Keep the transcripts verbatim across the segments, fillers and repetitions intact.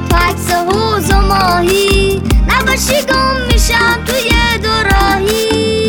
تو عکس حوض و ماهی، نباشی گم میشم توی دوراهی.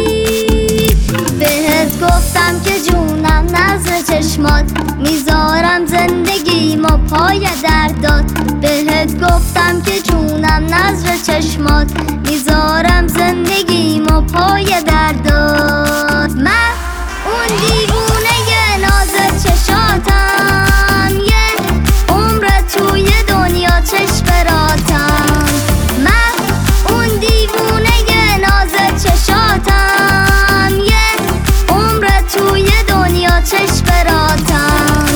بهت گفتم که جونم نظر چشمات، میذارم زندگیمو پای دردات. بهت گفتم که جونم نظر چشمات، میذارم زندگیمو پای دردات. من اون دیوونه ناز چشاتم، یه عمر توی دنیا چشم براتم. من اون دیوونه ناز چشاتم، یه عمر توی دنیا چشم براتم.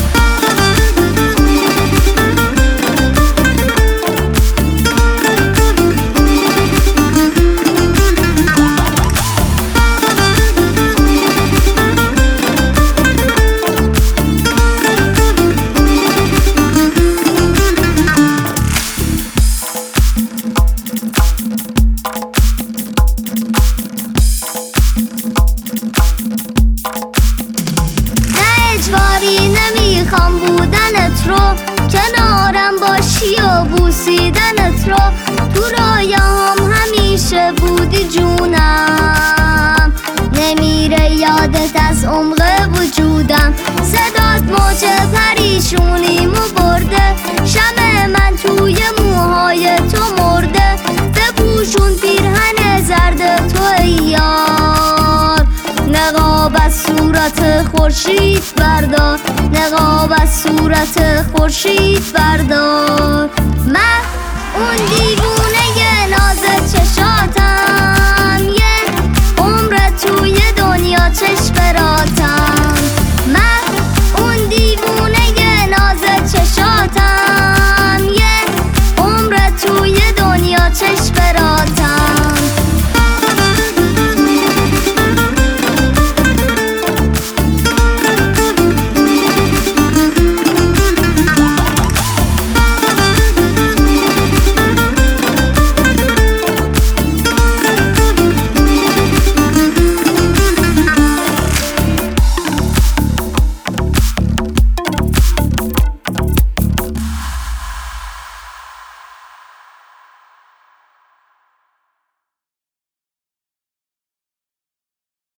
نمیخوام بودنت رو، کنارم باشی و بوسیدنت رو. تو رویاهام همیشه بودی جونم، نمیره یادت از عمق وجودم. صدات موج پریشونیمو برده، شمع من توی موهای تو مرده. بپوشون پیرهن زرد تو ای یار، نقاب از صورت خورشید بردار، نقاب از صورت خورشید بردار.